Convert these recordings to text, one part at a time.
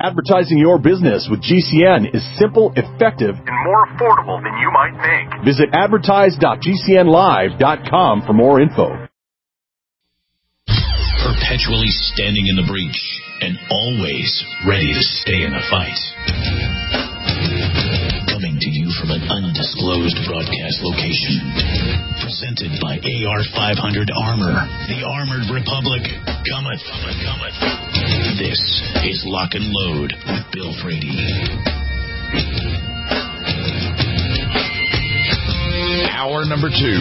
Advertising your business with GCN is simple, effective, and more affordable than you might think. Visit advertise.gcnlive.com for more info. Perpetually standing in the breach and always ready to stay in the fight. Coming to you from an undisclosed broadcast location. Presented by AR-500 Armor. The Armored Republic cometh. This is Lock and Load with Bill Frady. Hour number 2.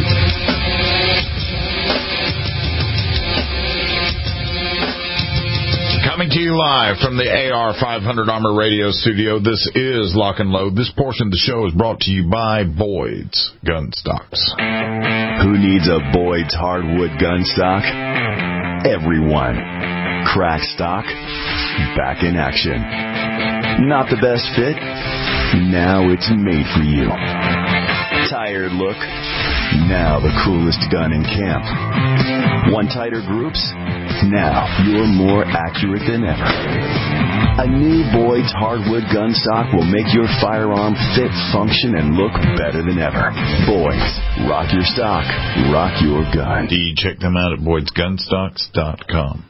Coming to you live from the AR-500 Armor Radio Studio, this is Lock and Load. This portion of the show is brought to you by Boyd's Gun Stocks. Who needs a Boyd's hardwood gun stock? Everyone. Crack stock, back in action. Not the best fit? Now it's made for you. Tired look? Now the coolest gun in camp. Want tighter groups? Now you're more accurate than ever. A new Boyd's hardwood gun stock will make your firearm fit, function, and look better than ever. Boyd's. Rock your stock. Rock your gun. Check them out at boydsgunstocks.com.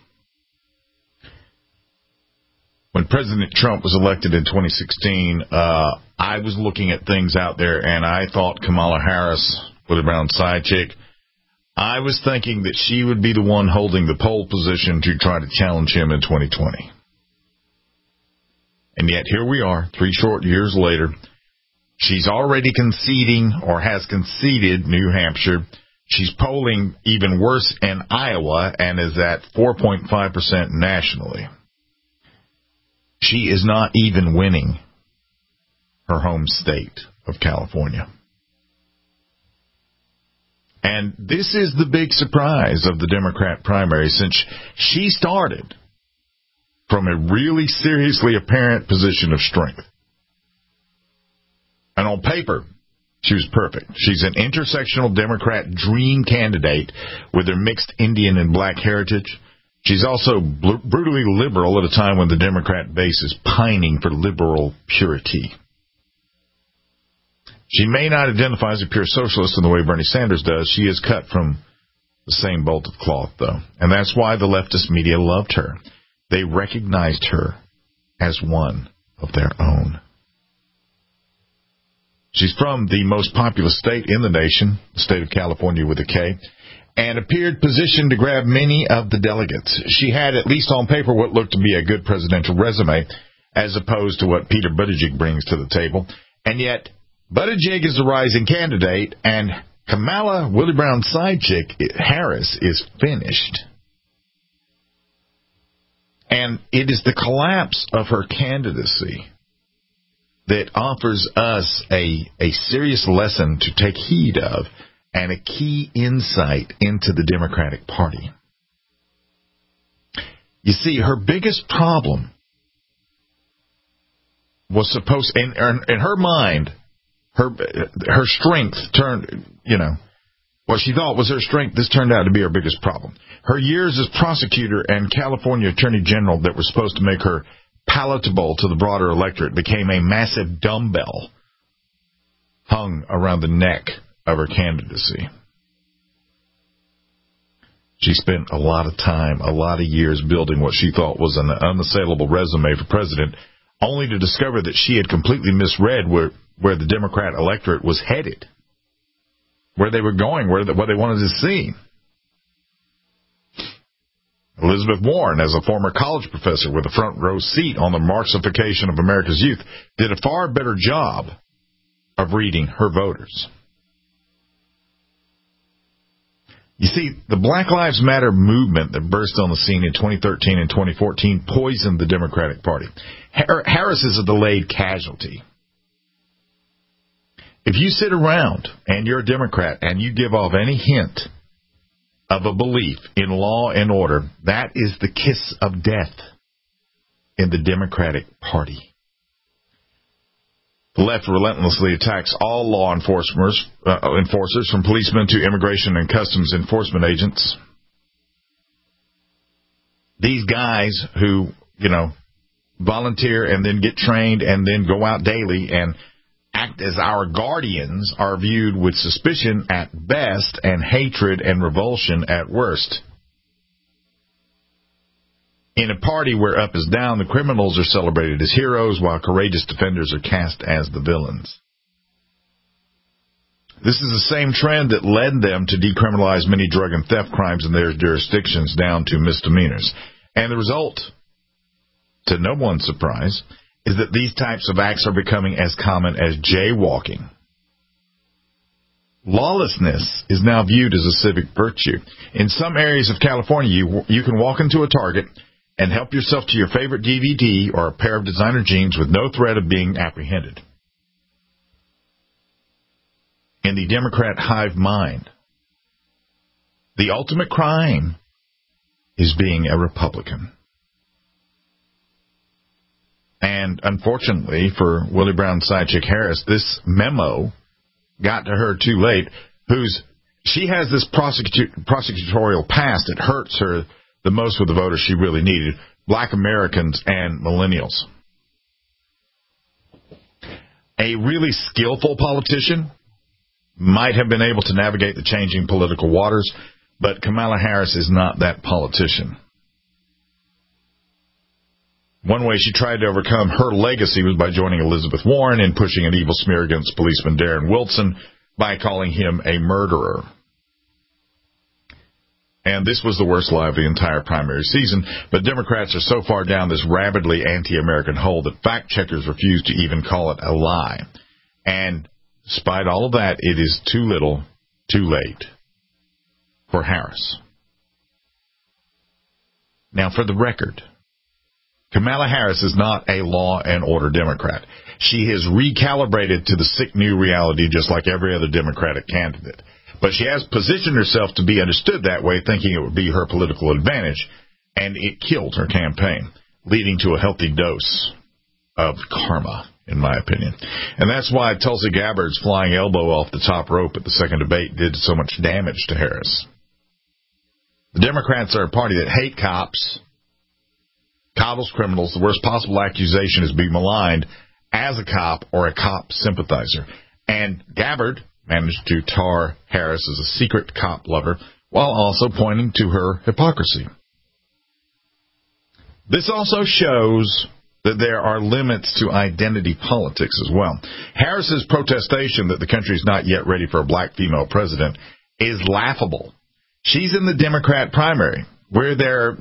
When President Trump was elected in 2016, I was looking at things out there, and I thought Kamala Harris, Willie Brown's side chick, I was thinking that she would be the one holding the pole position to try to challenge him in 2020. And yet here we are, 3 short years later. She's already conceding, or has conceded, New Hampshire. She's polling even worse in Iowa and is at 4.5% nationally. She is not even winning her home state of California. And this is the big surprise of the Democrat primary, since she started from a really seriously apparent position of strength. And on paper, she was perfect. She's an intersectional Democrat dream candidate with her mixed Indian and black heritage. She's also brutally liberal at a time when the Democrat base is pining for liberal purity. She may not identify as a pure socialist in the way Bernie Sanders does. She is cut from the same bolt of cloth, though. And that's why the leftist media loved her. They recognized her as one of their own. She's from the most populous state in the nation, the state of California with a K, and appeared positioned to grab many of the delegates. She had, at least on paper, what looked to be a good presidential resume, as opposed to what Peter Buttigieg brings to the table. And yet, Buttigieg is the rising candidate, and Kamala, Willie Brown's side chick, Harris, is finished. And it is the collapse of her candidacy that offers us a serious lesson to take heed of and a key insight into the Democratic Party. You see, her biggest problem was supposed, in her mind, her strength turned, what she thought was her strength, this turned out to be her biggest problem. Her years as prosecutor and California Attorney General that were supposed to make her palatable to the broader electorate became a massive dumbbell hung around the neck of her candidacy. She spent a lot of time, a lot of years building what she thought was an unassailable resume for president, only to discover that she had completely misread where the Democrat electorate was headed, where they were going, what they wanted to see. Elizabeth Warren, as a former college professor with a front row seat on the Marxification of America's youth, did a far better job of reading her voters. You see, the Black Lives Matter movement that burst on the scene in 2013 and 2014 poisoned the Democratic Party. Harris is a delayed casualty. If you sit around and you're a Democrat and you give off any hint of a belief in law and order, that is the kiss of death in the Democratic Party. The left relentlessly attacks all law enforcers, from policemen to immigration and customs enforcement agents. These guys who, volunteer and then get trained and then go out daily and act as our guardians are viewed with suspicion at best and hatred and revulsion at worst. In a party where up is down, the criminals are celebrated as heroes while courageous defenders are cast as the villains. This is the same trend that led them to decriminalize many drug and theft crimes in their jurisdictions down to misdemeanors. And the result, to no one's surprise, is that these types of acts are becoming as common as jaywalking. Lawlessness is now viewed as a civic virtue. In some areas of California, you can walk into a Target and help yourself to your favorite DVD or a pair of designer jeans with no threat of being apprehended. In the Democrat hive mind, the ultimate crime is being a Republican. And unfortunately for Willie Brown's sidechick Harris, this memo got to her too late. She has this prosecutorial past that hurts her the most with the voters she really needed, Black Americans and millennials. A really skillful politician might have been able to navigate the changing political waters, but Kamala Harris is not that politician. One way she tried to overcome her legacy was by joining Elizabeth Warren in pushing an evil smear against policeman Darren Wilson by calling him a murderer. And this was the worst lie of the entire primary season, but Democrats are so far down this rabidly anti-American hole that fact-checkers refuse to even call it a lie. And despite all of that, it is too little, too late for Harris. Now, for the record, Kamala Harris is not a law and order Democrat. She has recalibrated to the sick new reality just like every other Democratic candidate. But she has positioned herself to be understood that way, thinking it would be her political advantage, and it killed her campaign, leading to a healthy dose of karma, in my opinion. And that's why Tulsi Gabbard's flying elbow off the top rope at the second debate did so much damage to Harris. The Democrats are a party that hate cops, coddles criminals. The worst possible accusation is being maligned as a cop or a cop sympathizer. And Gabbard managed to tar Harris as a secret cop lover while also pointing to her hypocrisy. This also shows that there are limits to identity politics as well. Harris's protestation that the country is not yet ready for a black female president is laughable. She's in the Democrat primary where they're,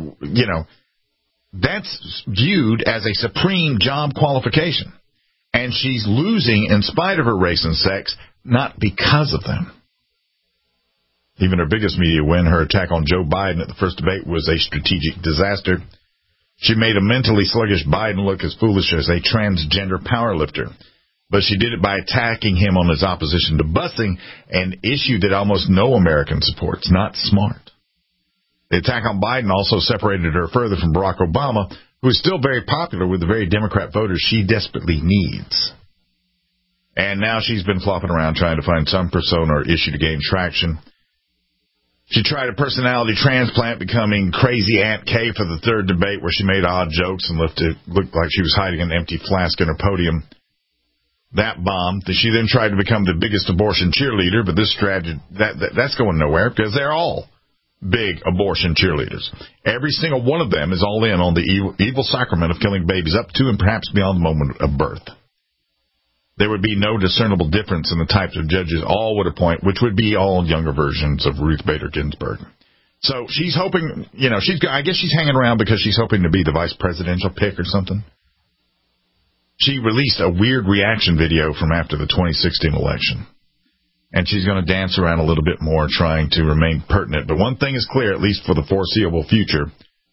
that's viewed as a supreme job qualification. And she's losing in spite of her race and sex, not because of them. Even her biggest media win, her attack on Joe Biden at the first debate, was a strategic disaster. She made a mentally sluggish Biden look as foolish as a transgender powerlifter. But she did it by attacking him on his opposition to busing, an issue that almost no American supports. Not smart. The attack on Biden also separated her further from Barack Obama, who is still very popular with the very Democrat voters she desperately needs. And now she's been flopping around trying to find some persona or issue to gain traction. She tried a personality transplant, becoming Crazy Aunt Kay for the third debate, where she made odd jokes and looked like she was hiding an empty flask in her podium. That bombed. She then tried to become the biggest abortion cheerleader, but this strategy, that's going nowhere because they're all big abortion cheerleaders. Every single one of them is all in on the evil sacrament of killing babies up to and perhaps beyond the moment of birth. There would be no discernible difference in the types of judges all would appoint, which would be all younger versions of Ruth Bader Ginsburg. So she's hoping, I guess she's hanging around because she's hoping to be the vice presidential pick or something. She released a weird reaction video from after the 2016 election. And she's going to dance around a little bit more, trying to remain pertinent. But one thing is clear, at least for the foreseeable future.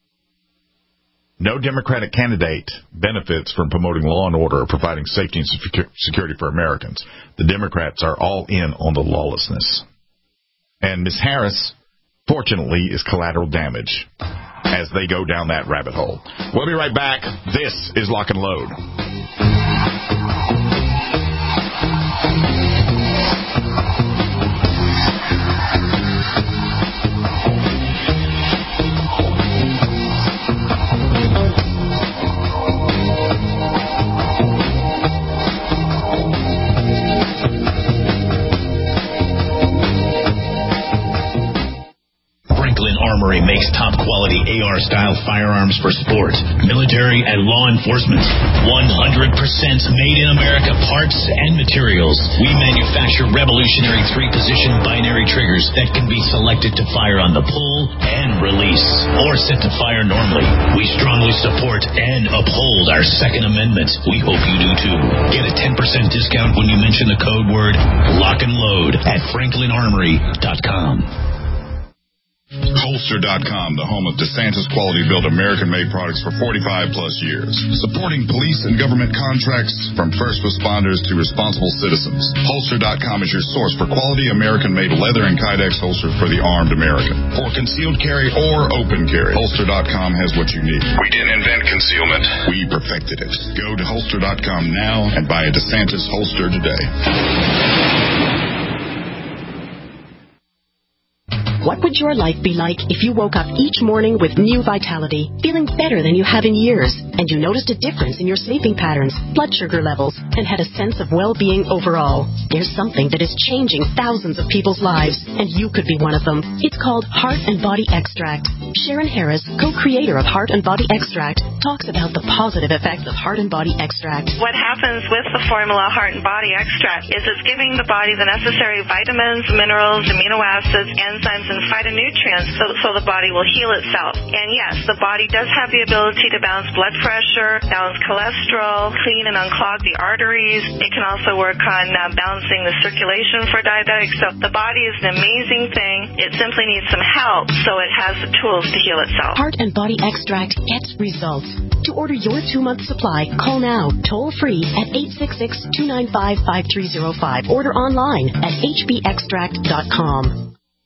No Democratic candidate benefits from promoting law and order or providing safety and security for Americans. The Democrats are all in on the lawlessness. And Ms. Harris, fortunately, is collateral damage as they go down that rabbit hole. We'll be right back. This is Lock and Load. AR-style firearms for sport, military, and law enforcement. 100% made in America parts and materials. We manufacture revolutionary 3-position binary triggers that can be selected to fire on the pull and release, or set to fire normally. We strongly support and uphold our Second Amendment. We hope you do too. Get a 10% discount when you mention the code word Lock and Load at FranklinArmory.com. Holster.com, the home of DeSantis quality-built American-made products for 45-plus years. Supporting police and government contracts from first responders to responsible citizens. Holster.com is your source for quality American-made leather and Kydex holsters for the armed American. For concealed carry or open carry, Holster.com has what you need. We didn't invent concealment. We perfected it. Go to Holster.com now and buy a DeSantis holster today. What would your life be like if you woke up each morning with new vitality, feeling better than you have in years, and you noticed a difference in your sleeping patterns, blood sugar levels, and had a sense of well-being overall? There's something that is changing thousands of people's lives, and you could be one of them. It's called Heart and Body Extract. Sharon Harris, co-creator of Heart and Body Extract, talks about the positive effects of Heart and Body Extract. What happens with the formula Heart and Body Extract is it's giving the body the necessary vitamins, minerals, amino acids, enzymes, and phytonutrients so the body will heal itself. And yes, the body does have the ability to balance blood pressure, balance cholesterol, clean and unclog the arteries. It can also work on balancing the circulation for diabetics. So the body is an amazing thing. It simply needs some help so it has the tools to heal itself. Heart and Body Extract gets results. To order your 2-month supply, call now, toll free at 866-295-5305. Order online at hbextract.com.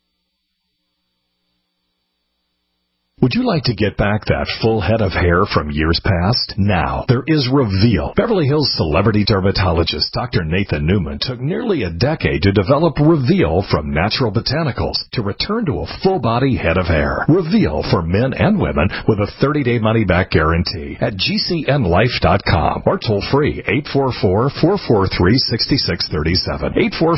Would you like to get back that full head of hair from years past? Now, there is Reveal. Beverly Hills celebrity dermatologist Dr. Nathan Newman took nearly a decade to develop Reveal from natural botanicals to return to a full-body head of hair. Reveal for men and women with a 30-day money-back guarantee at GCNlife.com or toll free 844-443-6637.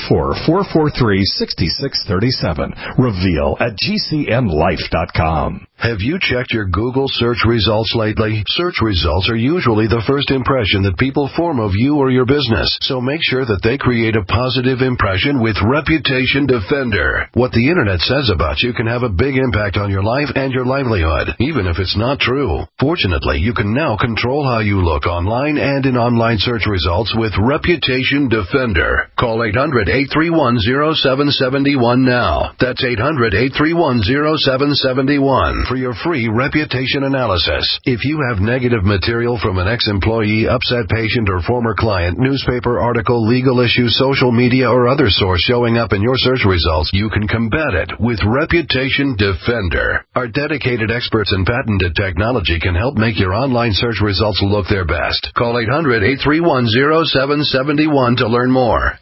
844-443-6637. Reveal at GCNlife.com. Have you checked your Google search results lately? Search results are usually the first impression that people form of you or your business, so make sure that they create a positive impression with Reputation Defender. What the Internet says about you can have a big impact on your life and your livelihood, even if it's not true. Fortunately, you can now control how you look online and in online search results with Reputation Defender. Call 800-831-0771 now. That's 800-831-0771. For your free reputation analysis. If you have negative material from an ex-employee, upset patient, or former client, newspaper article, legal issue, social media, or other source showing up in your search results, you can combat it with Reputation Defender. Our dedicated experts in patented technology can help make your online search results look their best. Call 800-831-0771 to learn more.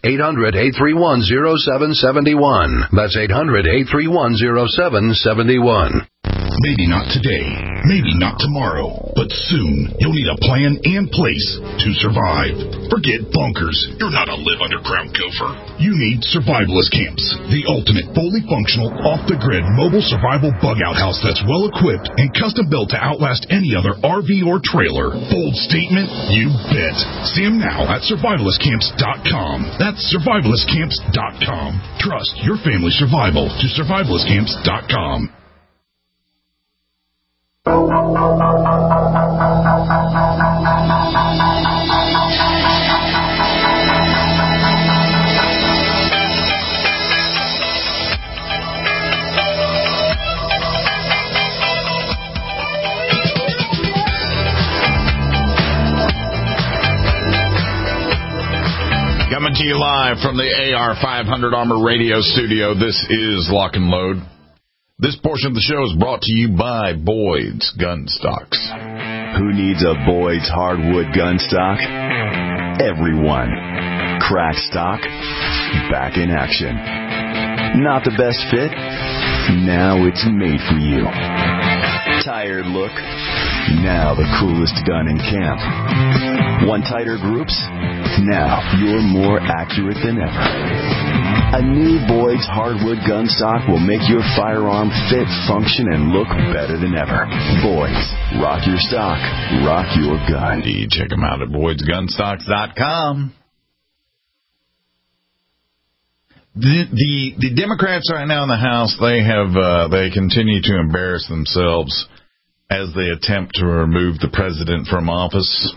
800-831-0771. That's 800-831-0771. Maybe not today, maybe not tomorrow, but soon you'll need a plan in place to survive. Forget bunkers. You're not a live-underground gopher. You need survivalist camps, the ultimate fully functional, off-the-grid mobile survival bug-out house that's well-equipped and custom-built to outlast any other RV or trailer. Bold statement? You bet. See them now at survivalistcamps.com. That's survivalistcamps.com. Trust your family's survival to survivalistcamps.com. Coming to you live from the AR500 Armor Radio Studio, this is Lock and Load. This portion of the show is brought to you by Boyd's Gun Stocks. Who needs a Boyd's hardwood gun stock? Everyone. Crack stock, back in action. Not the best fit? Now it's made for you. Tired look? Now the coolest gun in camp. Want tighter groups? Now you're more accurate than ever. A new Boyd's hardwood gun stock will make your firearm fit, function, and look better than ever. Boyd's. Rock your stock. Rock your gun. Check them out at Boyd'sGunstocks.com. The Democrats right now in the House, they continue to embarrass themselves as they attempt to remove the president from office.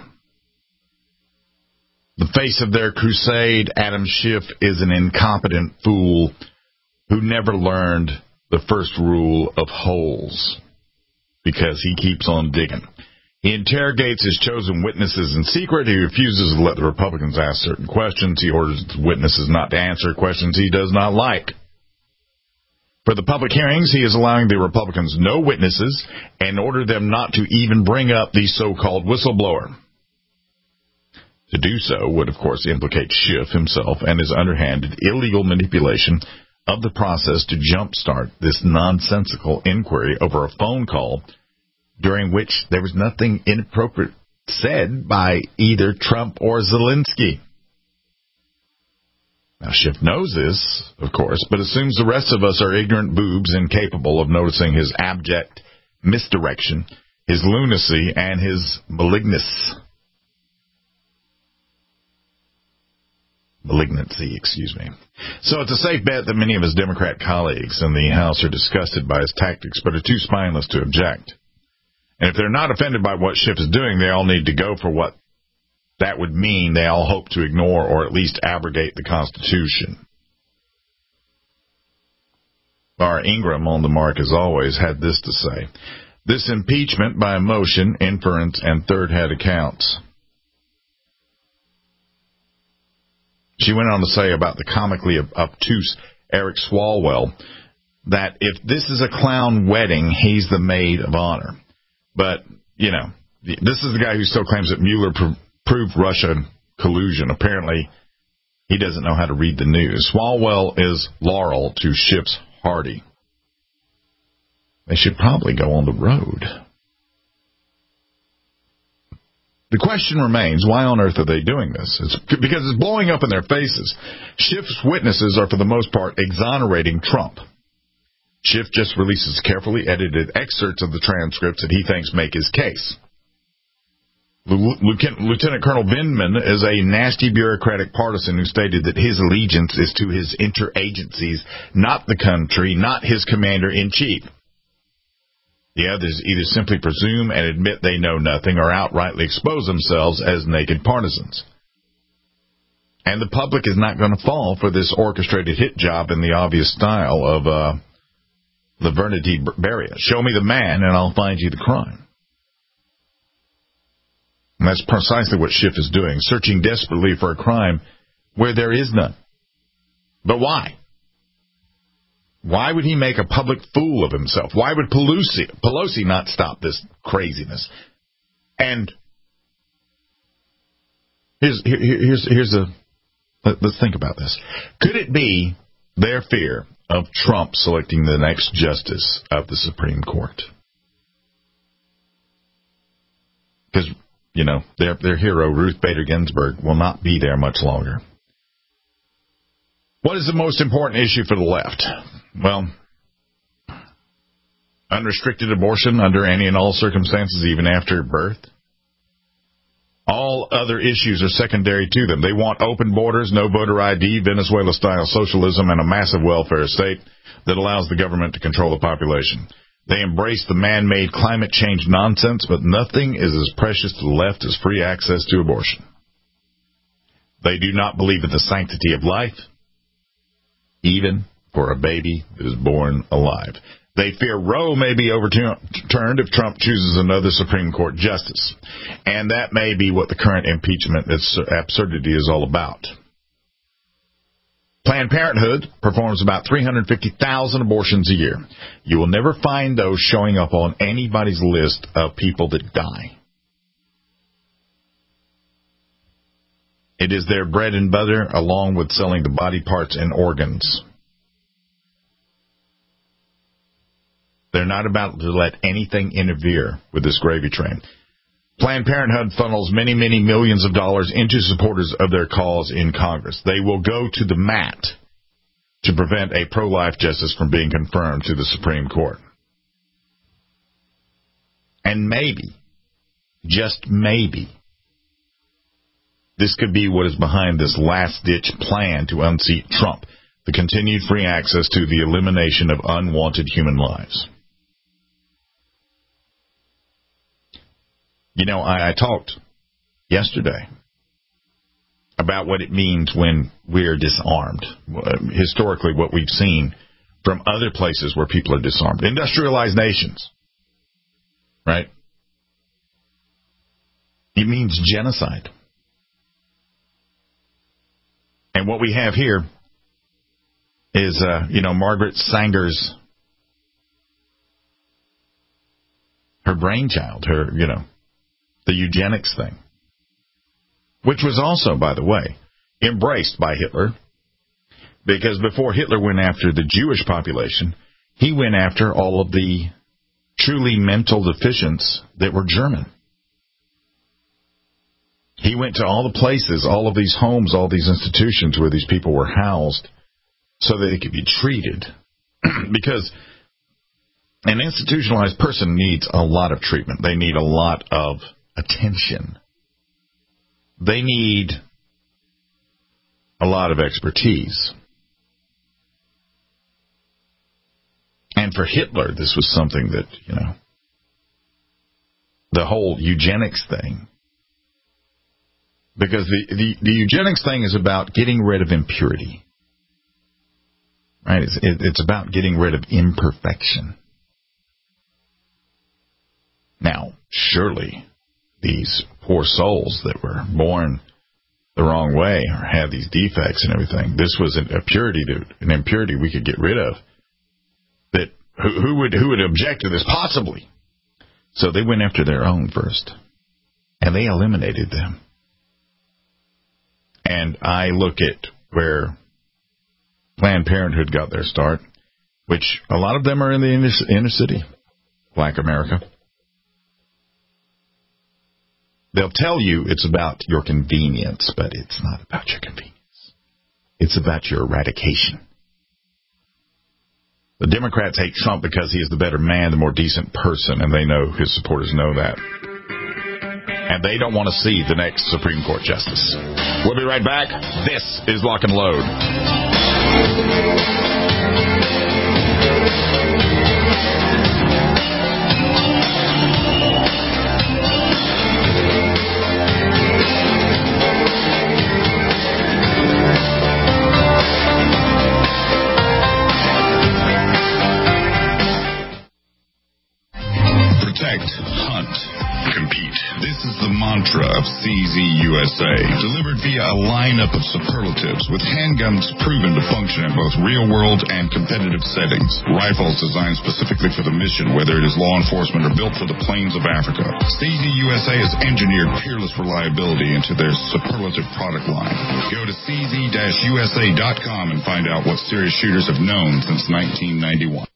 The face of their crusade, Adam Schiff, is an incompetent fool who never learned the first rule of holes because he keeps on digging. He interrogates his chosen witnesses in secret. He refuses to let the Republicans ask certain questions. He orders the witnesses not to answer questions he does not like. For the public hearings, he is allowing the Republicans no witnesses and ordered them not to even bring up the so-called whistleblower. To do so would, of course, implicate Schiff himself and his underhanded, illegal manipulation of the process to jumpstart this nonsensical inquiry over a phone call during which there was nothing inappropriate said by either Trump or Zelensky. Now, Schiff knows this, of course, but assumes the rest of us are ignorant boobs incapable of noticing his abject misdirection, his lunacy, and his malignancy, So it's a safe bet that many of his Democrat colleagues in the House are disgusted by his tactics, but are too spineless to object. And if they're not offended by what Schiff is doing, they all need to go for what that would mean. They all hope to ignore or at least abrogate the Constitution. Our Ingram on the mark, as always, had this to say. This impeachment by emotion, inference, and third-hand accounts. She went on to say about the comically obtuse Eric Swalwell that if this is a clown wedding, he's the maid of honor. But, you know, this is the guy who still claims that Mueller proved Russian collusion. Apparently, he doesn't know how to read the news. Swalwell is Laurel to Schiff's Hardy. They should probably go on the road. The question remains, why on earth are they doing this? It's because it's blowing up in their faces. Schiff's witnesses are, for the most part, exonerating Trump. Schiff just releases carefully edited excerpts of the transcripts that he thinks make his case. Lieutenant Colonel Vindman is a nasty bureaucratic partisan who stated that his allegiance is to his interagencies, not the country, not his commander-in-chief. The others either simply presume and admit they know nothing or outrightly expose themselves as naked partisans. And the public is not going to fall for this orchestrated hit job in the obvious style of Laverna D. Beria. Show me the man and I'll find you the crime. And that's precisely what Schiff is doing, searching desperately for a crime where there is none. But why? Why would he make a public fool of himself? Why would Pelosi not stop this craziness? And let's think about this. Could it be their fear of Trump selecting the next justice of the Supreme Court? Because, you know, their hero, Ruth Bader Ginsburg, will not be there much longer. What is the most important issue for the left? Well, unrestricted abortion under any and all circumstances, even after birth. All other issues are secondary to them. They want open borders, no voter ID, Venezuela-style socialism, and a massive welfare state that allows the government to control the population. They embrace the man-made climate change nonsense, but nothing is as precious to the left as free access to abortion. They do not believe in the sanctity of life, even for a baby that is born alive. They fear Roe may be overturned if Trump chooses another Supreme Court justice. And that may be what the current impeachment absurdity is all about. Planned Parenthood performs about 350,000 abortions a year. You will never find those showing up on anybody's list of people that die. It is their bread and butter, along with selling the body parts and organs. They're not about to let anything interfere with this gravy train. Planned Parenthood funnels many, many millions of dollars into supporters of their cause in Congress. They will go to the mat to prevent a pro-life justice from being confirmed to the Supreme Court. And maybe, just maybe, this could be what is behind this last-ditch plan to unseat Trump, the continued free access to the elimination of unwanted human lives. You know, I talked yesterday about what it means when we're disarmed. Historically, what we've seen from other places where people are disarmed. Industrialized nations, right? It means genocide. And what we have here is, Margaret Sanger's, her brainchild, the eugenics thing, which was also, by the way, embraced by Hitler, because before Hitler went after the Jewish population, he went after all of the truly mental deficients that were German. He went to all the places, all of these homes, all these institutions where these people were housed so that they could be treated. Because an institutionalized person needs a lot of treatment. They need a lot of attention. They need a lot of expertise. And for Hitler, this was something that, the whole eugenics thing. Because the eugenics thing is about getting rid of impurity. Right? It's about getting rid of imperfection. Now, surely these poor souls that were born the wrong way or had these defects and everything, this was an impurity we could get rid of. That who would object to this possibly? So they went after their own first, and they eliminated them. And I look at where Planned Parenthood got their start, which a lot of them are in the inner city, Black America. They'll tell you it's about your convenience, but it's not about your convenience. It's about your eradication. The Democrats hate Trump because he is the better man, the more decent person, and they know his supporters know that. And they don't want to see the next Supreme Court justice. We'll be right back. This is Lock and Load. Protect, hunt, compete. This is the mantra of CZ USA, delivered via a lineup of superlatives with handguns proven to function in both real-world and competitive settings. Rifles designed specifically for the mission, whether it is law enforcement or built for the plains of Africa. CZ USA has engineered peerless reliability into their superlative product line. Go to cz-usa.com and find out what serious shooters have known since 1991.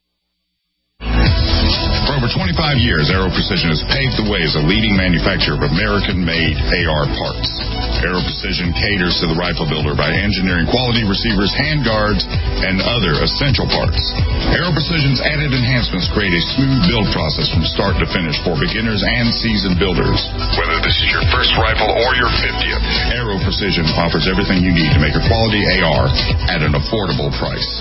For over 25 years, Aero Precision has paved the way as a leading manufacturer of American-made AR parts. Aero Precision caters to the rifle builder by engineering quality receivers, handguards, and other essential parts. Aero Precision's added enhancements create a smooth build process from start to finish for beginners and seasoned builders. Whether this is your first rifle or your 50th, Aero Precision offers everything you need to make a quality AR at an affordable price.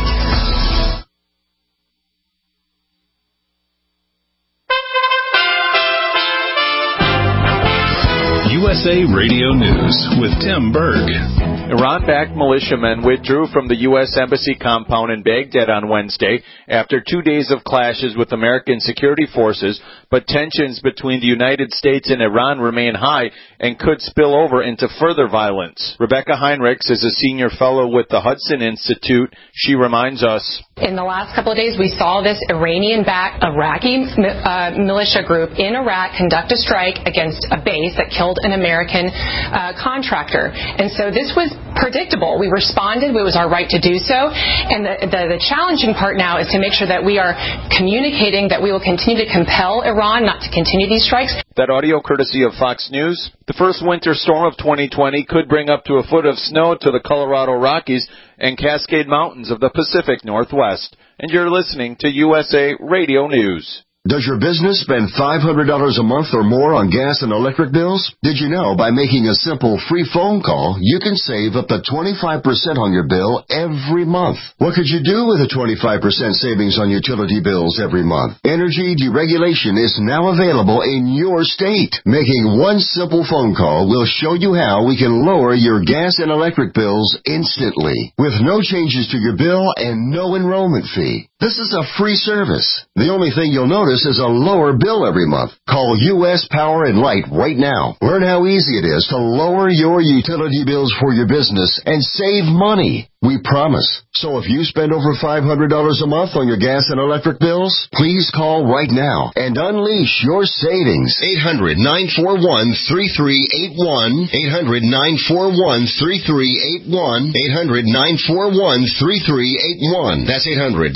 USA Radio News with Tim Berg. Iran-backed militiamen withdrew from the U.S. Embassy compound in Baghdad on Wednesday after 2 days of clashes with American security forces, but tensions between the United States and Iran remain high and could spill over into further violence. Rebecca Heinrichs is a senior fellow with the Hudson Institute. She reminds us. In the last couple of days, we saw this Iranian-backed Iraqi militia group in Iraq conduct a strike against a base that killed an American contractor. And so this was predictable. We responded. It was our right to do so. And the challenging part now is to make sure that we are communicating that we will continue to compel Iran not to continue these strikes. That audio courtesy of Fox News. The first winter storm of 2020 could bring up to a foot of snow to the Colorado Rockies and Cascade Mountains of the Pacific Northwest. And you're listening to USA Radio News. Does your business spend $500 a month or more on gas and electric bills? Did you know by making a simple free phone call, you can save up to 25% on your bill every month? What could you do with a 25% savings on utility bills every month? Energy deregulation is now available in your state. Making one simple phone call will show you how we can lower your gas and electric bills instantly, with no changes to your bill and no enrollment fee. This is a free service. The only thing you'll notice is a lower bill every month. Call U.S. Power and Light right now. Learn how easy it is to lower your utility bills for your business and save money. We promise. So if you spend over $500 a month on your gas and electric bills, please call right now and unleash your savings. 800-941-3381. 800-941-3381. 800-941-3381. That's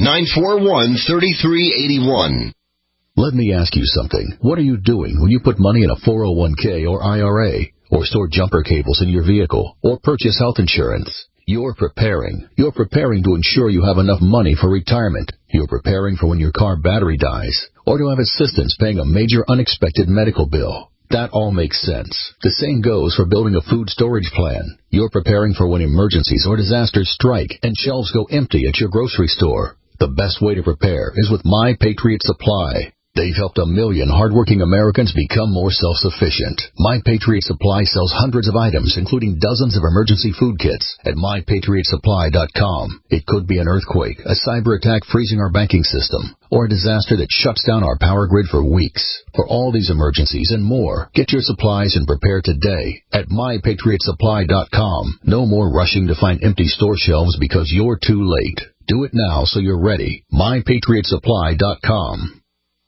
800-941-3381. Let me ask you something. What are you doing when you put money in a 401k or IRA, or store jumper cables in your vehicle, or purchase health insurance? You're preparing. You're preparing to ensure you have enough money for retirement. You're preparing for when your car battery dies, or to have assistance paying a major unexpected medical bill. That all makes sense. The same goes for building a food storage plan. You're preparing for when emergencies or disasters strike and shelves go empty at your grocery store. The best way to prepare is with My Patriot Supply. They've helped 1 million hardworking Americans become more self-sufficient. My Patriot Supply sells hundreds of items, including dozens of emergency food kits at MyPatriotSupply.com. It could be an earthquake, a cyber attack freezing our banking system, or a disaster that shuts down our power grid for weeks. For all these emergencies and more, get your supplies and prepare today at MyPatriotSupply.com. No more rushing to find empty store shelves because you're too late. Do it now so you're ready. MyPatriotSupply.com.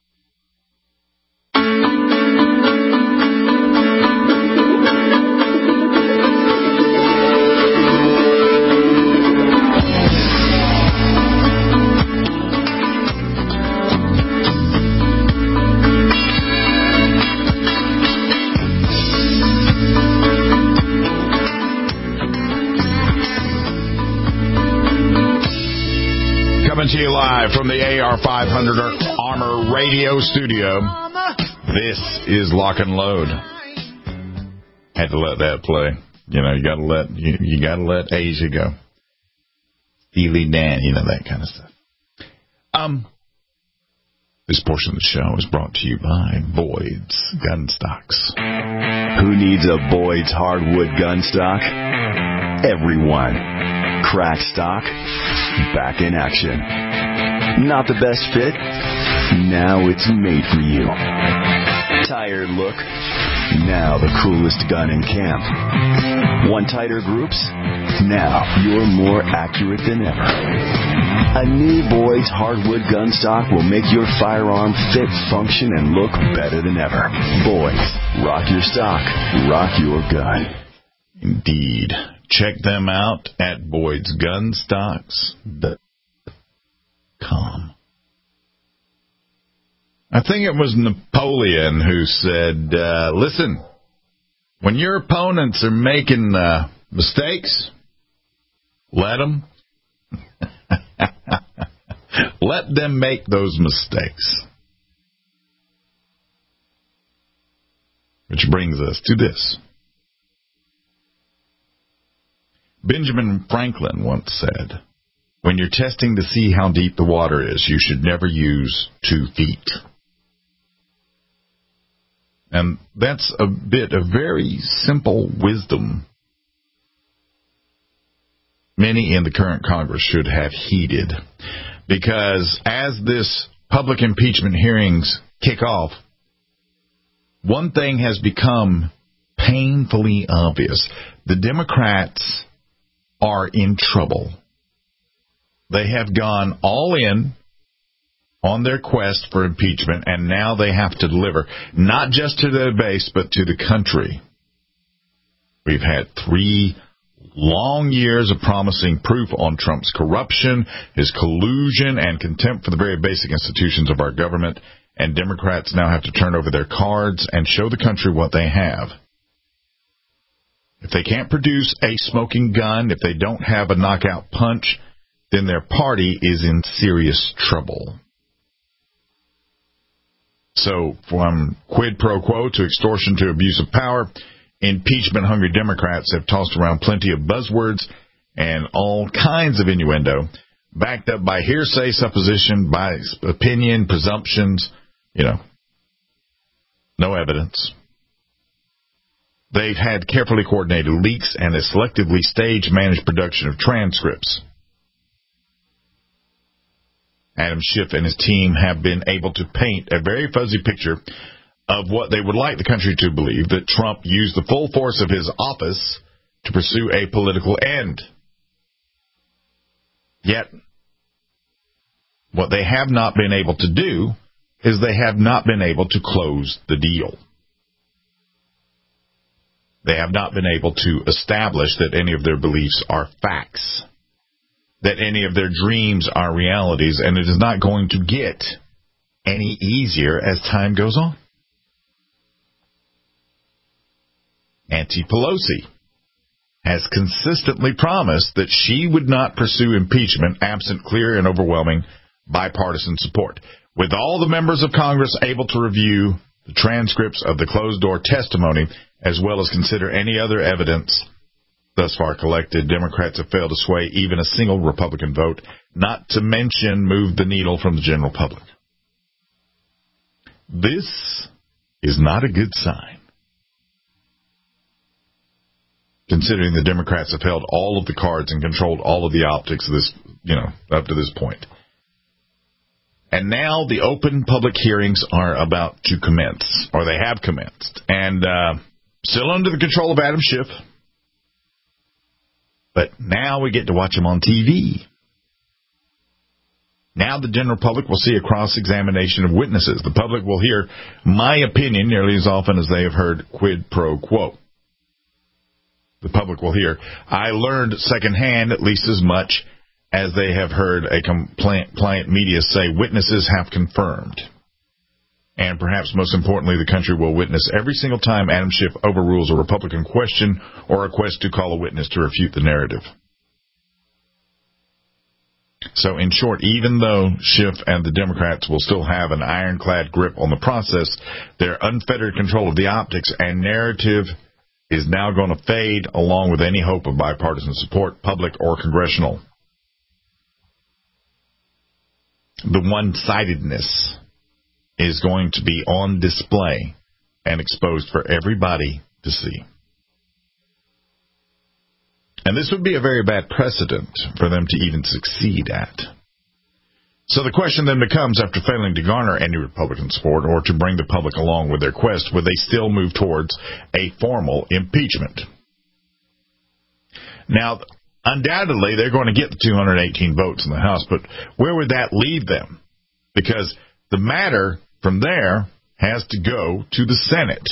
Coming to you live from the AR-500 Armor Radio Studio. This is Lock and Load. Had to let that play. You know, you gotta let Asia go. Steely Dan, you know, that kind of stuff. This portion of the show is brought to you by Boyd's Gun Stocks. Who needs a Boyd's hardwood gun stock? Everyone. Crack stock, back in action. Not the best fit? Now it's made for you. Tired look? Now the coolest gun in camp. Want tighter groups? Now you're more accurate than ever. A new Boyd's hardwood gun stock will make your firearm fit, function, and look better than ever. Boyd's. Rock your stock. Rock your gun. Indeed. Check them out at Boyd'sGunstocks.com. I think it was Napoleon who said, listen, when your opponents are making mistakes, let them. Let them make those mistakes. Which brings us to this. Benjamin Franklin once said, when you're testing to see how deep the water is, you should never use 2 feet. And that's a bit of very simple wisdom many in the current Congress should have heeded. Because as this public impeachment hearings kick off, one thing has become painfully obvious. The Democrats are in trouble. They have gone all in on their quest for impeachment, and now they have to deliver, not just to their base, but to the country. We've had 3 long years of promising proof on Trump's corruption, his collusion, and contempt for the very basic institutions of our government, and Democrats now have to turn over their cards and show the country what they have. If they can't produce a smoking gun, if they don't have a knockout punch, then their party is in serious trouble. So, from quid pro quo to extortion to abuse of power, impeachment-hungry Democrats have tossed around plenty of buzzwords and all kinds of innuendo, backed up by hearsay, supposition, by opinion, presumptions, no evidence. They've had carefully coordinated leaks and a selectively stage-managed production of transcripts. Adam Schiff and his team have been able to paint a very fuzzy picture of what they would like the country to believe, that Trump used the full force of his office to pursue a political end. Yet, what they have not been able to do is they have not been able to close the deal. They have not been able to establish that any of their beliefs are facts, that any of their dreams are realities, and it is not going to get any easier as time goes on. Nancy Pelosi has consistently promised that she would not pursue impeachment absent clear and overwhelming bipartisan support. With all the members of Congress able to review the transcripts of the closed-door testimony, as well as consider any other evidence thus far collected, Democrats have failed to sway even a single Republican vote, not to mention move the needle from the general public. This is not a good sign, considering the Democrats have held all of the cards and controlled all of the optics of this, up to this point. And now the open public hearings are about to commence, or they have commenced, and still under the control of Adam Schiff. But now we get to watch them on TV. Now the general public will see a cross-examination of witnesses. The public will hear my opinion nearly as often as they have heard quid pro quo. The public will hear, I learned secondhand at least as much as they have heard a compliant media say witnesses have confirmed. And perhaps most importantly, the country will witness every single time Adam Schiff overrules a Republican question or request to call a witness to refute the narrative. So in short, even though Schiff and the Democrats will still have an ironclad grip on the process, their unfettered control of the optics and narrative is now going to fade along with any hope of bipartisan support, public or congressional. The one-sidedness is going to be on display and exposed for everybody to see. And this would be a very bad precedent for them to even succeed at. So the question then becomes, after failing to garner any Republican support or to bring the public along with their quest, would they still move towards a formal impeachment? Now, undoubtedly, they're going to get the 218 votes in the House, but where would that leave them? Because the matter from there has to go to the Senate,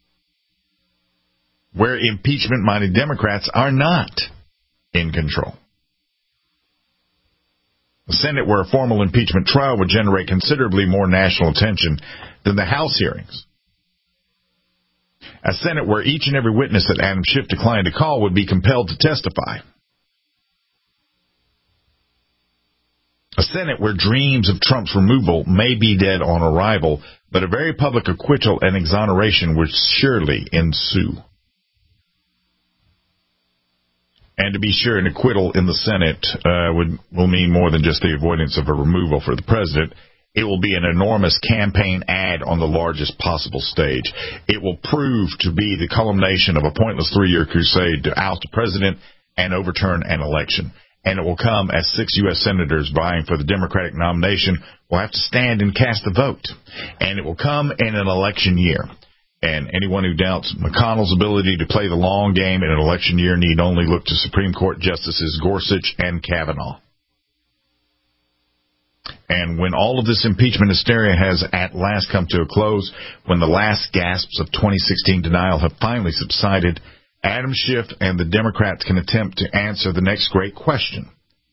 where impeachment-minded Democrats are not in control. The Senate, where a formal impeachment trial would generate considerably more national attention than the House hearings. A Senate where each and every witness that Adam Schiff declined to call would be compelled to testify. A Senate where dreams of Trump's removal may be dead on arrival, but a very public acquittal and exoneration would surely ensue. And to be sure, an acquittal in the Senate will mean more than just the avoidance of a removal for the president. It will be an enormous campaign ad on the largest possible stage. It will prove to be the culmination of a pointless 3-year crusade to oust a president and overturn an election. And it will come as 6 U.S. senators vying for the Democratic nomination will have to stand and cast a vote. And it will come in an election year. And anyone who doubts McConnell's ability to play the long game in an election year need only look to Supreme Court Justices Gorsuch and Kavanaugh. And when all of this impeachment hysteria has at last come to a close, when the last gasps of 2016 denial have finally subsided, Adam Schiff and the Democrats can attempt to answer the next great question.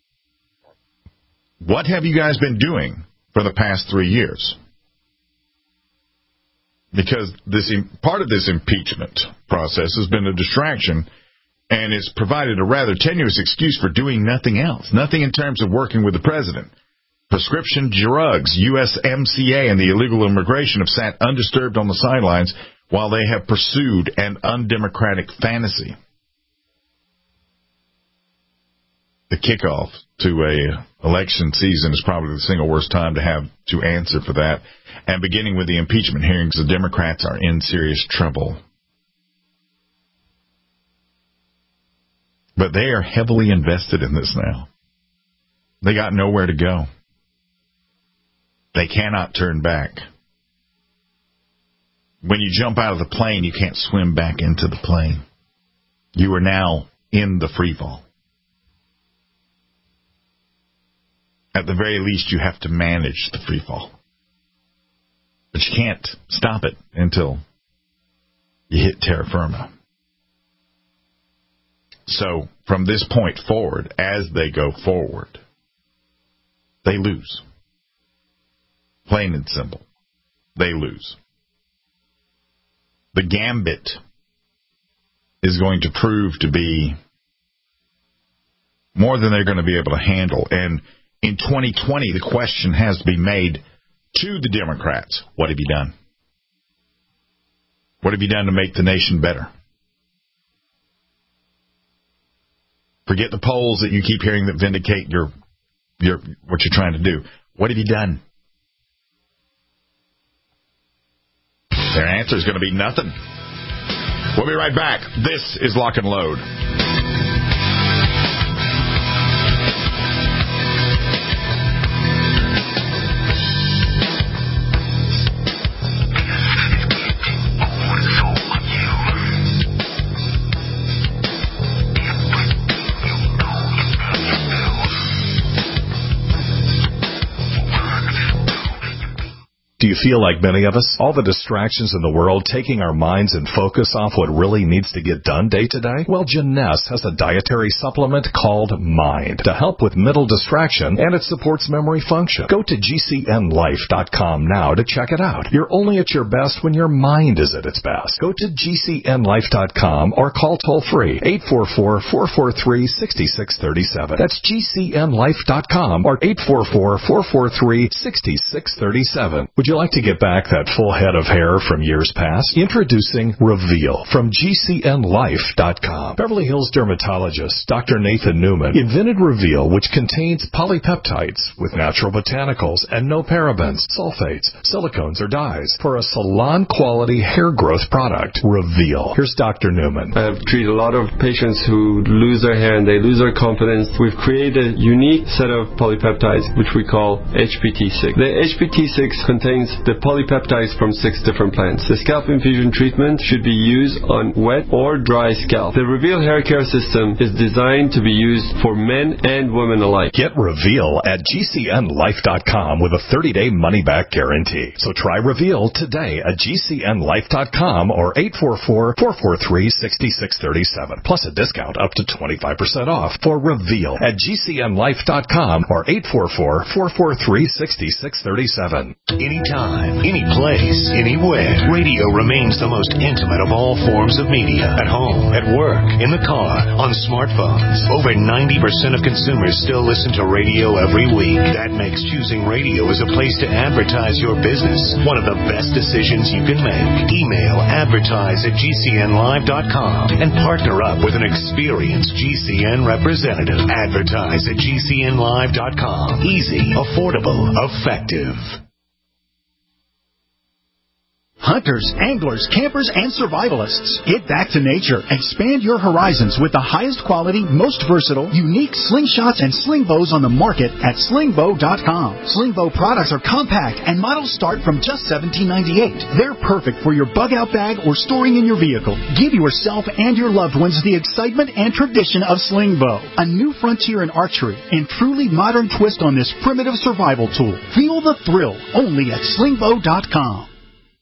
What have you guys been doing for the past 3 years? Because part of this impeachment process has been a distraction, and it's provided a rather tenuous excuse for doing nothing else, nothing in terms of working with the president. Prescription drugs, USMCA, and the illegal immigration have sat undisturbed on the sidelines while they have pursued an undemocratic fantasy. The kickoff to a election season is probably the single worst time to have to answer for that. And beginning with the impeachment hearings, the Democrats are in serious trouble. But they are heavily invested in this now. They got nowhere to go. They cannot turn back. When you jump out of the plane, you can't swim back into the plane. You are now in the free fall. At the very least, you have to manage the free fall. But you can't stop it until you hit terra firma. So, from this point forward, as they go forward, they lose. Plain and simple. They lose. The gambit is going to prove to be more than they're going to be able to handle. And in 2020, the question has to be made to the Democrats. What have you done? What have you done to make the nation better? Forget the polls that you keep hearing that vindicate your what you're trying to do. What have you done? Their answer is going to be nothing. We'll be right back. This is Lock and Load. Do you feel like many of us? All the distractions in the world taking our minds and focus off what really needs to get done day to day? Well, Jeunesse has a dietary supplement called Mind to help with mental distraction, and it supports memory function. Go to GCNlife.com now to check it out. You're only at your best when your mind is at its best. Go to GCNlife.com or call toll-free 844-443-6637. That's GCNlife.com or 844-443-6637. Would you like to get back that full head of hair from years past? Introducing Reveal from GCNlife.com. Beverly Hills dermatologist Dr. Nathan Newman invented Reveal, which contains polypeptides with natural botanicals and no parabens, sulfates, silicones, or dyes for a salon-quality hair growth product. Reveal. Here's Dr. Newman. I've treated a lot of patients who lose their hair and they lose their confidence. We've created a unique set of polypeptides, which we call HPT6. The HPT6 contains the polypeptides from 6 different plants. The scalp infusion treatment should be used on wet or dry scalp. The Reveal hair care system is designed to be used for men and women alike. Get Reveal at GCNlife.com with a 30-day money-back guarantee. So try Reveal today at GCNlife.com or 844-443-6637. Plus a discount up to 25% off for Reveal at GCNlife.com or 844-443-6637. Anytime, any place, anywhere. Radio remains the most intimate of all forms of media. At home, at work, in the car, on smartphones. Over 90% of consumers still listen to radio every week. That makes choosing radio as a place to advertise your business one of the best decisions you can make. Email advertise@gcnlive.com and partner up with an experienced GCN representative. Advertise at gcnlive.com. Easy, affordable, effective. Hunters, anglers, campers, and survivalists. Get back to nature. Expand your horizons with the highest quality, most versatile, unique slingshots and sling bows on the market at slingbow.com. Slingbow products are compact and models start from just $17.98. They're perfect for your bug-out bag or storing in your vehicle. Give yourself and your loved ones the excitement and tradition of Slingbow, a new frontier in archery and truly modern twist on this primitive survival tool. Feel the thrill only at slingbow.com.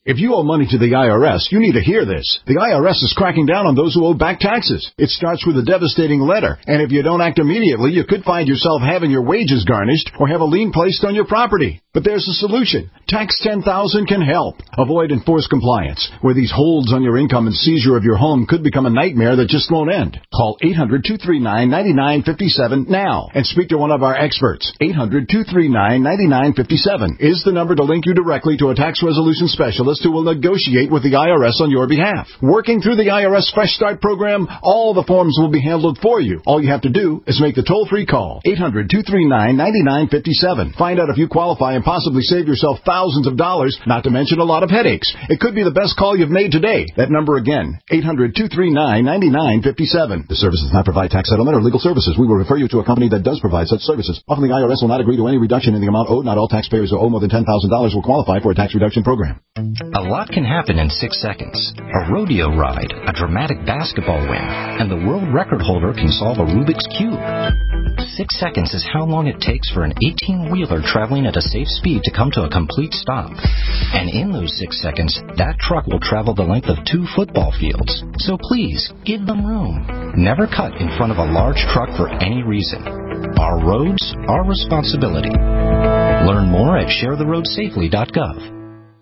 If you owe money to the IRS, you need to hear this. The IRS is cracking down on those who owe back taxes. It starts with a devastating letter, and if you don't act immediately, you could find yourself having your wages garnished or have a lien placed on your property. But there's a solution. Tax 10,000 can help. Avoid enforced compliance, where these holds on your income and seizure of your home could become a nightmare that just won't end. Call 800-239-9957 now and speak to one of our experts. 800-239-9957 is the number to link you directly to a tax resolution specialist who will negotiate with the IRS on your behalf. Working through the IRS Fresh Start program, all the forms will be handled for you. All you have to do is make the toll-free call. 800-239-9957. Find out if you qualify and possibly save yourself thousands of dollars, not to mention a lot of headaches. It could be the best call you've made today. That number again, 800-239-9957. The service does not provide tax settlement or legal services. We will refer you to a company that does provide such services. Often the IRS will not agree to any reduction in the amount owed. Not all taxpayers who owe more than $10,000 will qualify for a tax reduction program. A lot can happen in 6 seconds. A rodeo ride, a dramatic basketball win, and the world record holder can solve a Rubik's Cube. 6 seconds is how long it takes for an 18-wheeler traveling at a safe speed to come to a complete stop. And in those 6 seconds, that truck will travel the length of 2 football fields. So please, give them room. Never cut in front of a large truck for any reason. Our roads, our responsibility. Learn more at sharetheroadsafely.gov.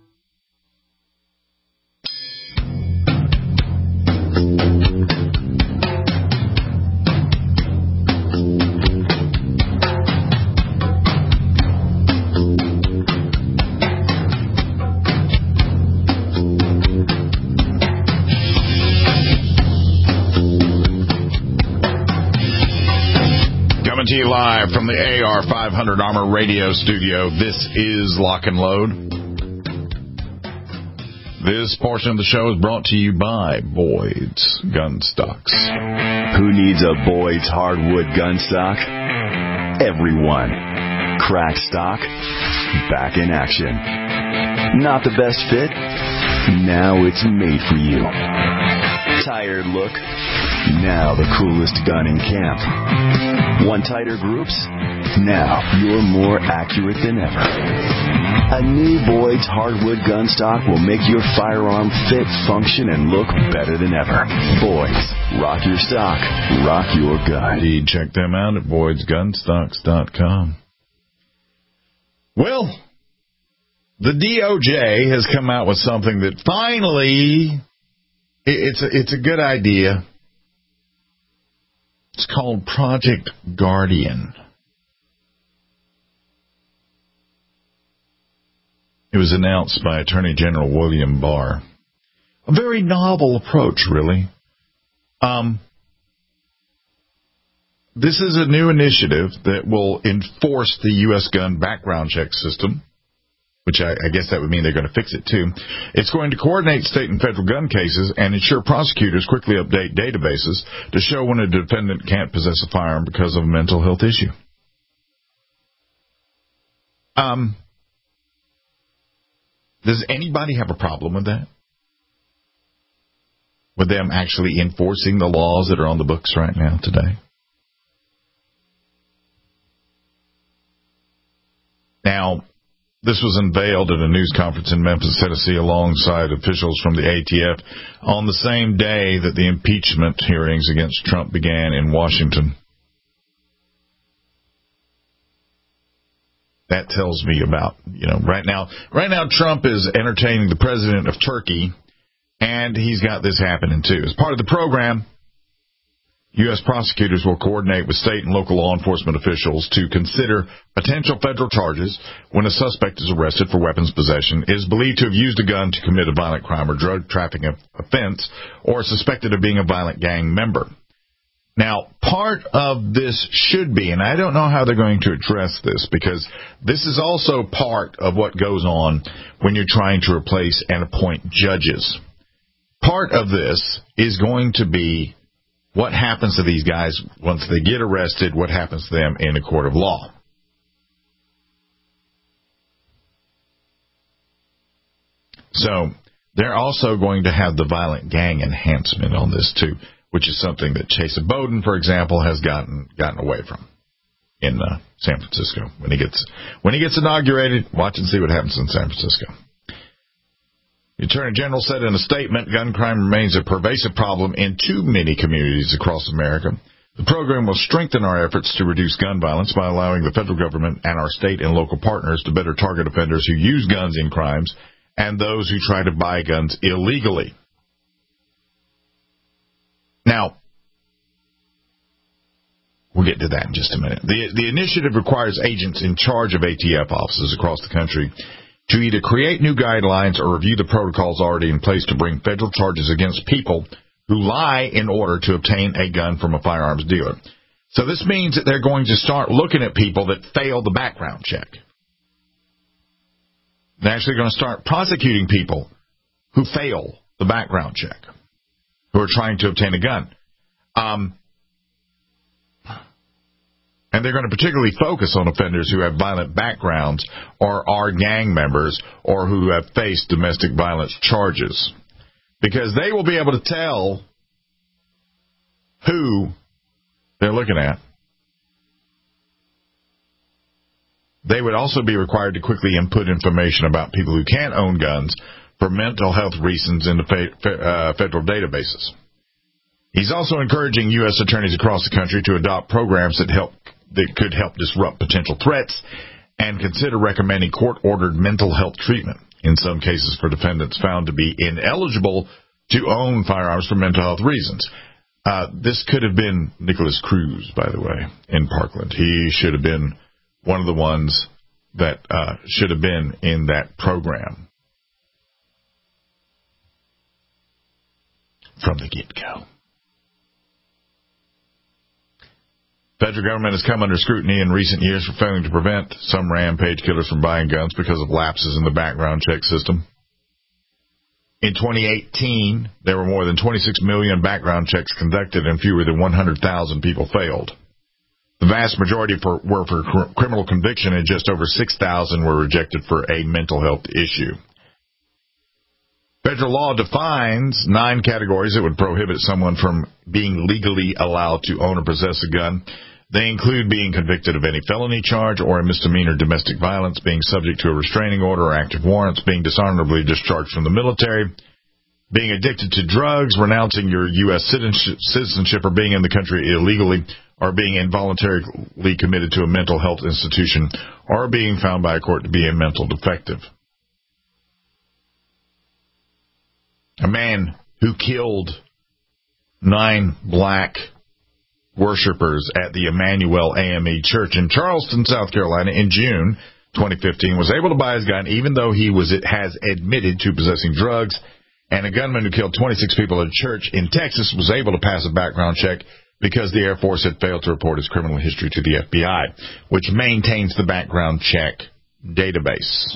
To you live from the AR500 Armor Radio Studio. This is Lock and Load. This portion of the show is brought to you by Boyd's Gun Stocks. Who needs a Boyd's hardwood gun stock? Everyone. Crack stock, back in action. Not the best fit? Now it's made for you. Tired look? Now the coolest gun in camp. Want tighter groups? Now you're more accurate than ever. A new Boyd's hardwood gun stock will make your firearm fit, function, and look better than ever. Boyd's. Rock your stock. Rock your gun. Indeed, check them out at Boyd'sGunstocks.com. Well, the DOJ has come out with something that finally, it's a good idea. It's called Project Guardian. It was announced by Attorney General William Barr. A very novel approach, really. This is a new initiative that will enforce the U.S. gun background check system, which I guess that would mean they're going to fix it, too. It's going to coordinate state and federal gun cases and ensure prosecutors quickly update databases to show when a defendant can't possess a firearm because of a mental health issue. Does anybody have a problem with that? With them actually enforcing the laws that are on the books right now today? Now, this was unveiled at a news conference in Memphis, Tennessee, alongside officials from the ATF on the same day that the impeachment hearings against Trump began in Washington. That tells me about, right now Trump is entertaining the president of Turkey, and he's got this happening too. As part of the program, U.S. prosecutors will coordinate with state and local law enforcement officials to consider potential federal charges when a suspect is arrested for weapons possession, is believed to have used a gun to commit a violent crime or drug trafficking offense, or suspected of being a violent gang member. Now, part of this should be, and I don't know how they're going to address this, because this is also part of what goes on when you're trying to replace and appoint judges. Part of this is going to be what happens to these guys once they get arrested, what happens to them in a court of law. So they're also going to have the violent gang enhancement on this too, which is something that Chesa Bowden, for example, has gotten away from in San Francisco. When he gets inaugurated, watch and see what happens in San Francisco. The Attorney General said in a statement, gun crime remains a pervasive problem in too many communities across America. The program will strengthen our efforts to reduce gun violence by allowing the federal government and our state and local partners to better target offenders who use guns in crimes and those who try to buy guns illegally. Now, we'll get to that in just a minute. The initiative requires agents in charge of ATF offices across the country to either create new guidelines or review the protocols already in place to bring federal charges against people who lie in order to obtain a gun from a firearms dealer. So this means that they're going to start looking at people that fail the background check. They're actually going to start prosecuting people who fail the background check, who are trying to obtain a gun. And they're going to particularly focus on offenders who have violent backgrounds or are gang members or who have faced domestic violence charges. Because they will be able to tell who they're looking at. They would also be required to quickly input information about people who can't own guns for mental health reasons into federal databases. He's also encouraging U.S. attorneys across the country to adopt programs that could help disrupt potential threats and consider recommending court-ordered mental health treatment, in some cases for defendants found to be ineligible to own firearms for mental health reasons. This could have been Nicholas Cruz, by the way, in Parkland. He should have been one of the ones that should have been in that program from the get-go. Federal government has come under scrutiny in recent years for failing to prevent some rampage killers from buying guns because of lapses in the background check system. In 2018, there were more than 26 million background checks conducted and fewer than 100,000 people failed. The vast majority were for criminal conviction and just over 6,000 were rejected for a mental health issue. Federal law defines 9 categories that would prohibit someone from being legally allowed to own or possess a gun. They include being convicted of any felony charge or a misdemeanor domestic violence, being subject to a restraining order or active warrants, being dishonorably discharged from the military, being addicted to drugs, renouncing your U.S. citizenship or being in the country illegally, or being involuntarily committed to a mental health institution, or being found by a court to be a mental defective. A man who killed 9 black worshipers at the Emmanuel AME Church in Charleston, South Carolina in June 2015 was able to buy his gun even though he has admitted to possessing drugs, and a gunman who killed 26 people at a church in Texas was able to pass a background check because the Air Force had failed to report his criminal history to the FBI, which maintains the background check database.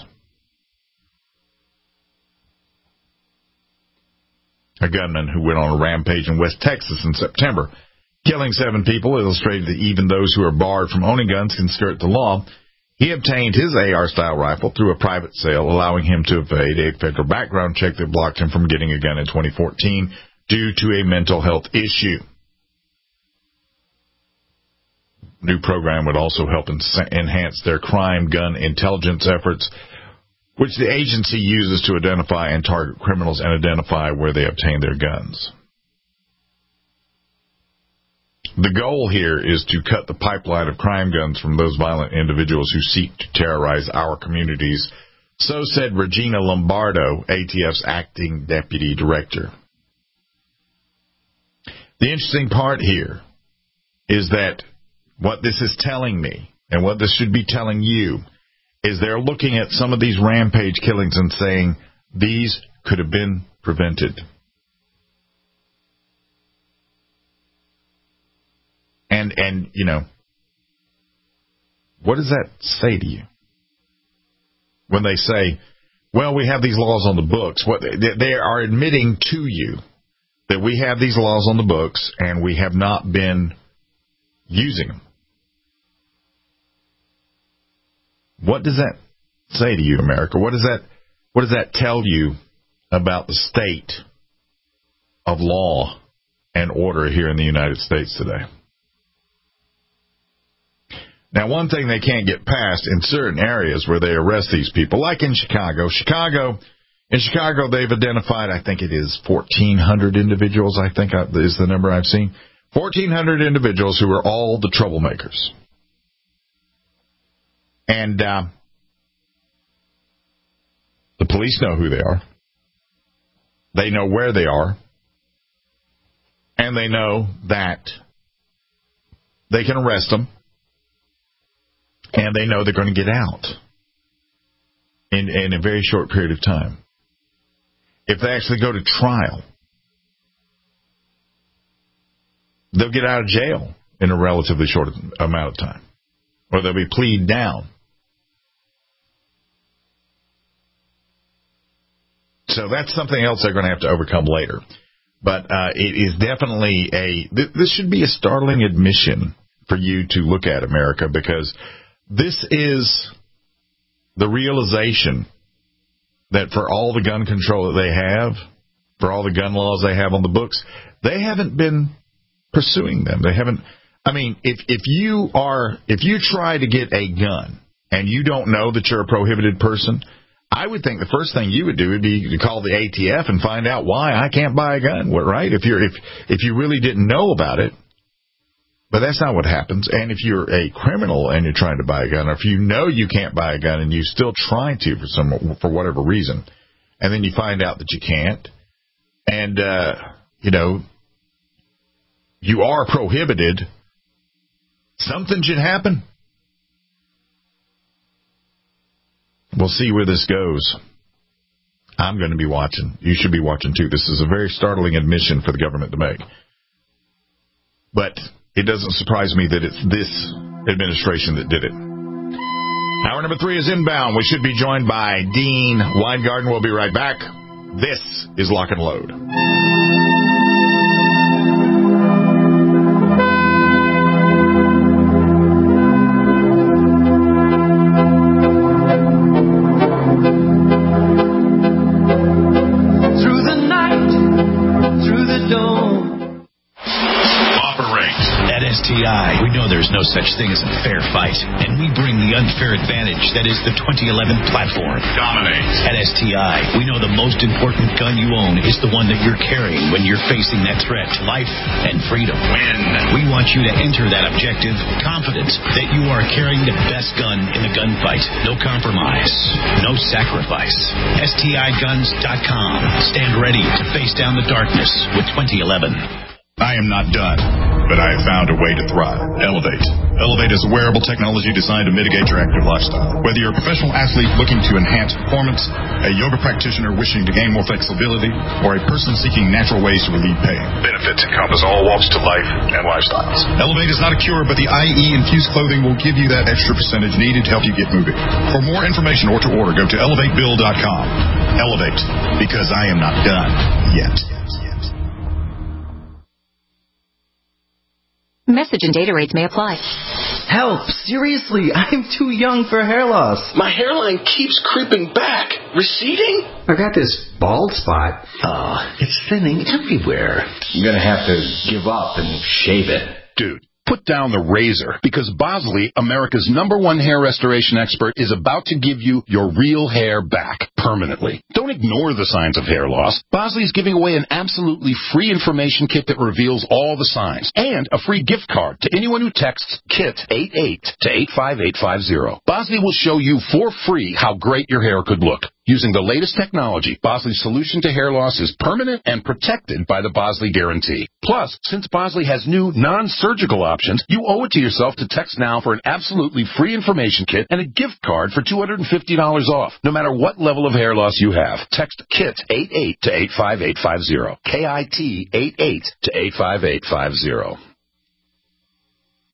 A gunman who went on a rampage in West Texas in September, killing 7 people, illustrated that even those who are barred from owning guns can skirt the law. He obtained his AR-style rifle through a private sale, allowing him to evade a federal background check that blocked him from getting a gun in 2014 due to a mental health issue. New program would also help enhance their crime gun intelligence efforts, which the agency uses to identify and target criminals and identify where they obtain their guns. The goal here is to cut the pipeline of crime guns from those violent individuals who seek to terrorize our communities, so said Regina Lombardo, ATF's acting deputy director. The interesting part here is that what this is telling me, and what this should be telling you, is they're looking at some of these rampage killings and saying these could have been prevented. And you know, what does that say to you? When they say, well, we have these laws on the books, what they are admitting to you that we have these laws on the books and we have not been using them. What does that say to you, America? What does that tell you about the state of law and order here in the United States today? Now, one thing they can't get past in certain areas where they arrest these people, like in Chicago. Chicago In Chicago, they've identified, I think it is 1,400 individuals, is the number I've seen. 1,400 individuals who are all the troublemakers. And the police know who they are. They know where they are. And they know that they can arrest them. And they know they're going to get out in a very short period of time. If they actually go to trial, they'll get out of jail in a relatively short amount of time. Or they'll be plead down. So that's something else they're going to have to overcome later. But it is definitely this should be a startling admission for you to look at, America, because this is the realization that for all the gun control that they have, for all the gun laws they have on the books, they haven't been pursuing them. They haven't. I mean, if you try to get a gun and you don't know that you're a prohibited person, I would think the first thing you would do would be to call the ATF and find out why I can't buy a gun, right? If you really didn't know about it. But that's not what happens. And if you're a criminal and you're trying to buy a gun, or if you know you can't buy a gun and you still try to for whatever reason, and then you find out that you can't, and you are prohibited, something should happen. We'll see where this goes. I'm going to be watching. You should be watching too. This is a very startling admission for the government to make. But it doesn't surprise me that it's this administration that did it. Hour number 3 is inbound. We should be joined by Dean Weingarten. We'll be right back. This is Lock and Load. We know there's no such thing as a fair fight, and we bring the unfair advantage that is the 2011 platform. Dominate. At STI, we know the most important gun you own is the one that you're carrying when you're facing that threat to life and freedom. Win. We want you to enter that objective confident that you are carrying the best gun in the gunfight. No compromise. No sacrifice. STIguns.com. Stand ready to face down the darkness with 2011. I am not done, but I have found a way to thrive. Elevate. Elevate is a wearable technology designed to mitigate your active lifestyle. Whether you're a professional athlete looking to enhance performance, a yoga practitioner wishing to gain more flexibility, or a person seeking natural ways to relieve pain, benefits encompass all walks to life and lifestyles. Elevate is not a cure, but the IE-infused clothing will give you that extra percentage needed to help you get moving. For more information or to order, go to elevatebill.com. Elevate, because I am not done yet. Message and data rates may apply. Help! Seriously, I'm too young for hair loss. My hairline keeps creeping back. Receding? I got this bald spot. Oh, it's thinning everywhere. I'm gonna have to give up and shave it. Dude, put down the razor, because Bosley, America's #1 hair restoration expert, is about to give you your real hair back permanently. Don't ignore the signs of hair loss. Bosley is giving away an absolutely free information kit that reveals all the signs, and a free gift card to anyone who texts KIT88 to 85850. Bosley will show you for free how great your hair could look. Using the latest technology, Bosley's solution to hair loss is permanent and protected by the Bosley Guarantee. Plus, since Bosley has new non-surgical options, you owe it to yourself to text now for an absolutely free information kit and a gift card for $250 off, no matter what level of hair loss you have. Text KIT88 to 85850. KIT88 to 85850.